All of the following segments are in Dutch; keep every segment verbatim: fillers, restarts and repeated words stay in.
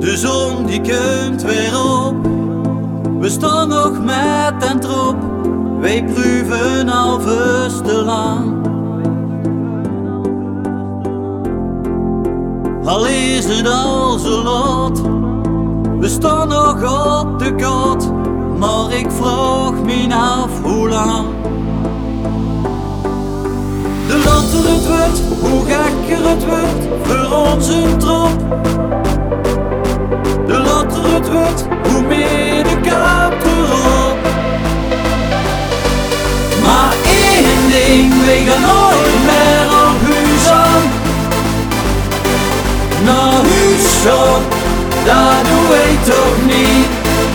De zon die komt weer op, we staan nog met en trop. Wij proeven alvast te lang. Al is het al zo laat, we staan nog op de kot. Maar ik vraag me af hoe lang. De later het wordt, hoe gekker het wordt voor onze trop. De later het wordt, hoe meer de kaap erop. Maar één ding, we gaan nooit meer op huis aan. Naar huis gaan, dat doe ik toch niet.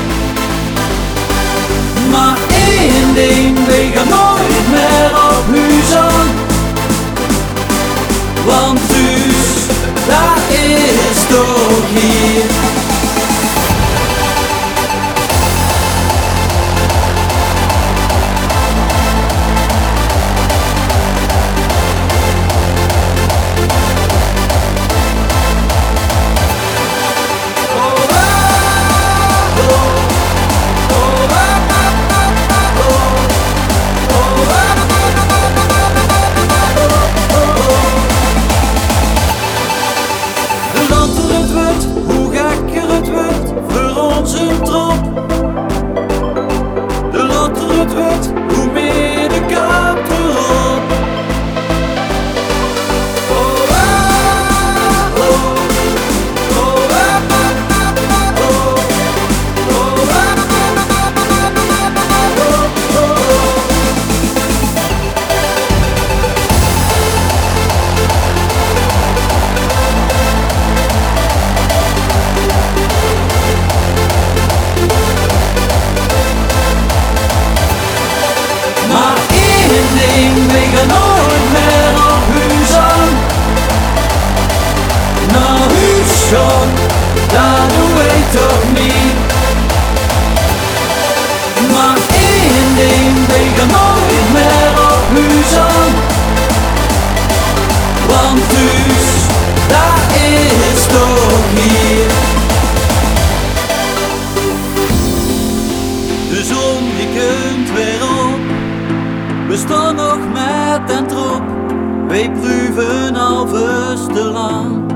Maar één ding, we gaan nooit meer op huis aan. Want thuis, dat is toch hier. Hoe meer de kaap erop. Oh, ah, oh, oh, ah, oh, oh, ah, oh, oh. Maar één ding, we gaan nooit meer op huis aan. Naar huis gaan, dat doe ik toch niet. Maar één ding, we gaan nooit meer op huis aan. Want thuis, dat is toch hier. De zon die komt weer op, we staan nog met en trop. Wij proeven alvast te lang.